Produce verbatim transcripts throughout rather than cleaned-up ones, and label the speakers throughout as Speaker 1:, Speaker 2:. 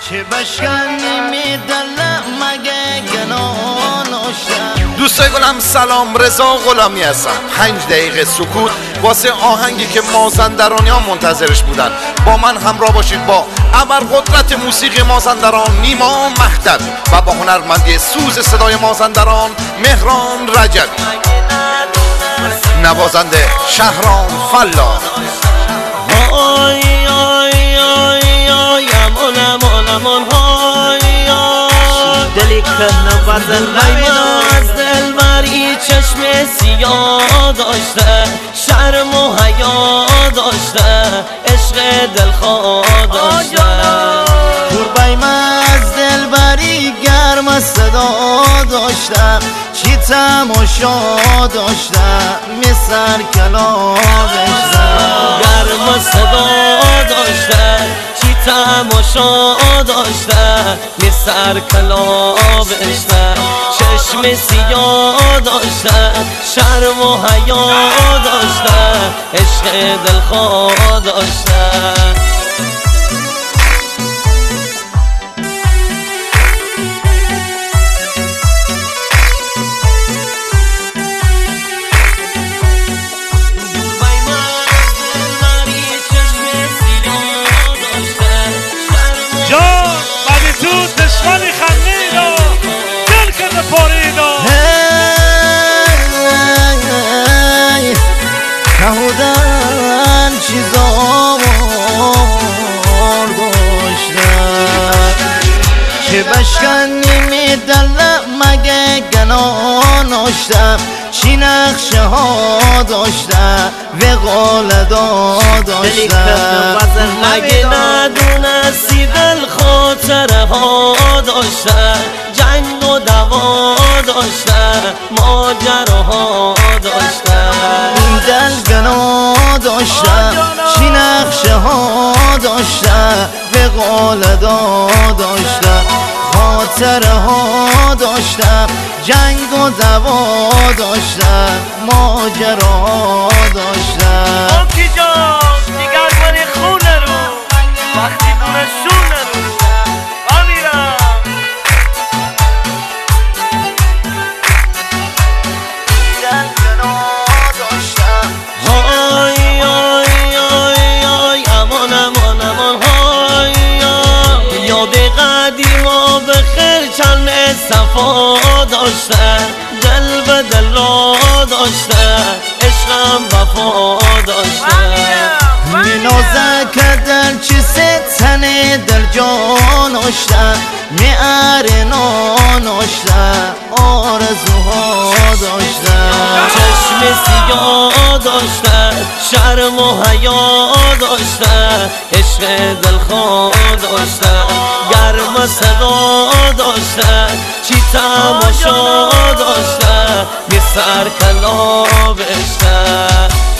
Speaker 1: که بشکنی میدلم مگه گنانوشتم.
Speaker 2: دوستای گلم سلام، رضا غلامی هستم. پنج دقیقه سکوت واسه آهنگی که مازندرانیان منتظرش بودن. با من همراه باشید با ابرقدرت موسیقی مازندران نیما مهدوی و با هنرمندی سوز صدای مازندران مهران رجبی، نوازنده شهرام فلاح.
Speaker 3: آی آی آی آی امان امان امان های آی دلی که نوازن از دل بری چشم سیاه داشته، شرم و حیا داشته، عشق دلخواه داشته.
Speaker 1: قربایم از دل بری گرم صدا داشتم، چی تماشا داشتم میسر کلا بشتم.
Speaker 3: گرم صدا داشته، چی تماشا داشته میسر کلا بشته. چشم سیاه داشته، شرم و حیا داشته، عشق دلخواه داشته.
Speaker 4: دشمنی خندیدا دل که نپاریدا
Speaker 1: کهودن چیزا داشتم که بشکنی میدلم مگه گنانوشتم. چی نقشه ها داشتم و قالدا داشتم.
Speaker 3: مگه ندونستی دل خاطره ها داشته، جنگ و دوا داشته، ماجراها داشته.
Speaker 1: این دل گنا داشتم، چی نقشه ها داشتم و قالدا داشتم. خاطره ها داشتم، جنگ و دوا داشتم، ماجراها داشتم.
Speaker 4: آنکی جان دیگر من خونه رو وقتی دونه شونه رو بمیرم.
Speaker 1: دل گنا داشتم.
Speaker 3: های آی آی آی امان امان امان های آی یاد قدیما به خیر چند صفا داشته، دل به دل را داشته، عشقم وفا داشته.
Speaker 1: می نازه که دل چی ستنه دل جانوشته، می ارنا نوشته، آرزوها داشته.
Speaker 3: چشم سیاه داشته، شرم و حیا داشته، عشق دلخواه داشته. گرم صدا داشته، چی تماشا داشته میسر کلا بشته.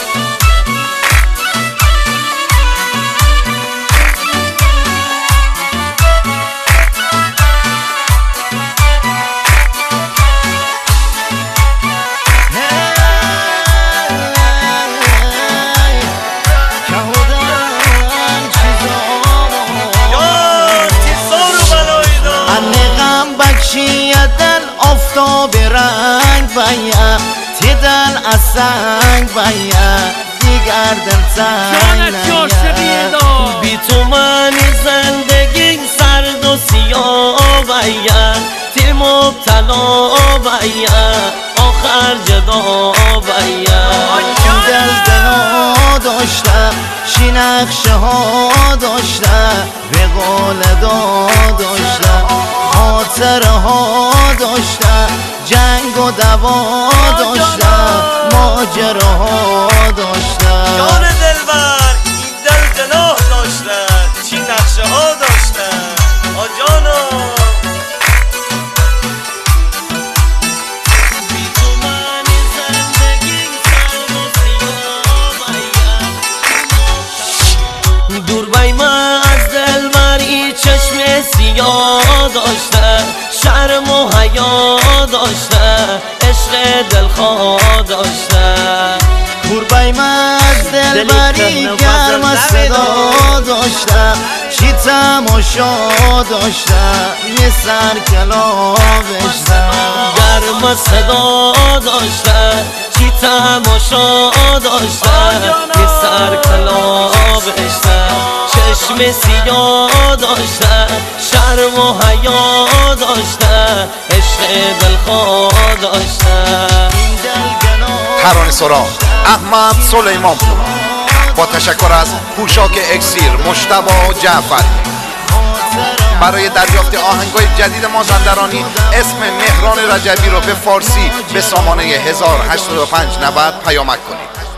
Speaker 1: دل آفتاب رنگ باید، تی دل از سنگ باید، دیگر دل سنگ نید.
Speaker 3: بی تو منی زندگی سرد و سیاه باید، تی مبتلا باید، آخر جدا باید.
Speaker 1: دل گنا داشتم، چی نقشه ها داشتم و قالدا داشتم. خاطره ها داشتم، جنگ و دوا داشتم، ماجراها داشتم.
Speaker 4: جان دلبر این دل جناح داشتن، چی نقشه ها داشتن آجانا.
Speaker 3: دور بای من از دل بری چشم سیاه داشته، شرم و حیا داشته، عشق دلخواه داشته.
Speaker 1: قربای من از دل بری گرم صدا داشتم، چی تماشا داشتم یه سر کلابشتم
Speaker 3: گرم صدا داشتن چی تماشا داشتن یه سر کلابشتن چشم سیاه داشتن شرم و حیا داشتن عشق دلخواه داشتن
Speaker 2: ترانه سرا احمد سلیمان پور با تشکر از پوشاک اکسیر مجتبی جعفری. برای دریافت آهنگای جدید مازندرانی اسم مهران رجبی رو به فارسی به سامانه هزار و هشتاد و پنج نود پیامک کنید.